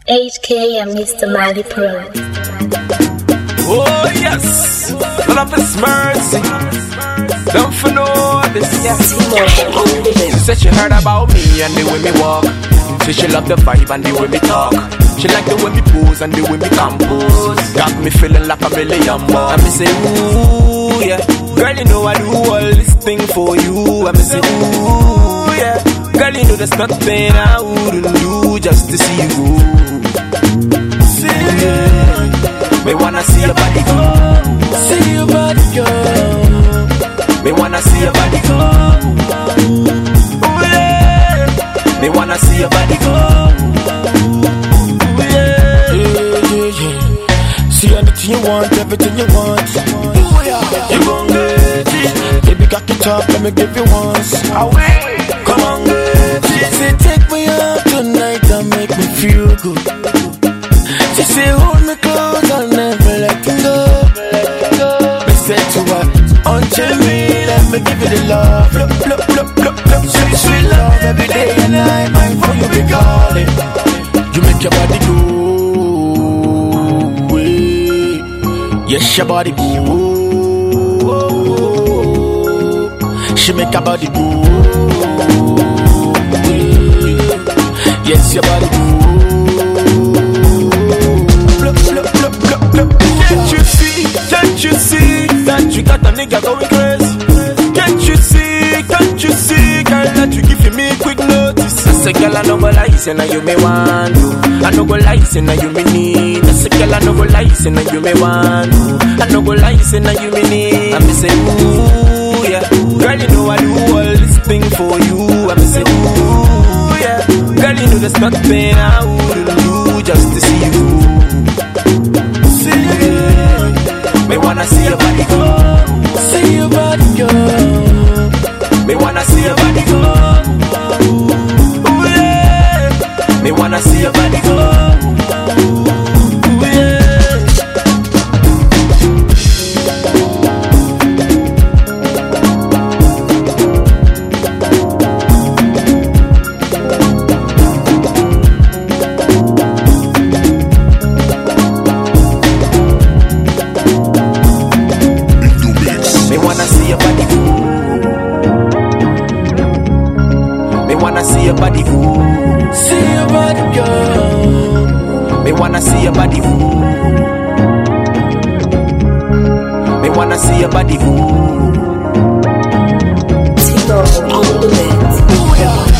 HK and Mr. Mighty Pro. Oh yes, Lord of His mercy. Don't for know this. She said she heard about me and the way me walk. She love the vibe and the way me talk. She like the way me pose and the way me compose. Got me feeling like a million bucks. And me say ooh yeah, girl you know I do all this thing for you. And me say ooh yeah, girl you know there's nothing I wouldn't do just to see you go. Me wanna see your body go. See your body go. Me wanna see your body go. Ooh yeah. Me wanna see your body go. Ooh yeah. See anything you want, everything you want. Ooh yeah. You gon' get it. Baby cock it up, let me give you once. Away. Come on, get it. Say take me out tonight and make me feel good. She say hold me close and never let you go. Me said to her, until me, let me give you the love. Look, sweet, sweet love every day and night. Mine for you be calling. You make your body go away. Yes, your body go. She make her body go away. Yes, your body go. Can't you see that you got a nigga going crazy? Can't you see, girl, that you giving me quick notice? I say, girl, I no go lie, say now you me want to. I no go lie, say now you me need. I say, girl, I no go lie, say now you me want to. I no go lie, say now you me need. I me say, ooh, yeah, girl, you know I do all this thing for you. I me say, ooh, yeah, girl, you know there's nothing I wouldn't do just to see you. Me wanna see your body go. See your body go. Me wanna see your body go. Ooh yeah. Me wanna see your body go. Ooh yeah. Me wanna see your body go. Me wanna see your body go. See your body go. Me wanna see your body go. Me wanna see your body go. Timo on the beat.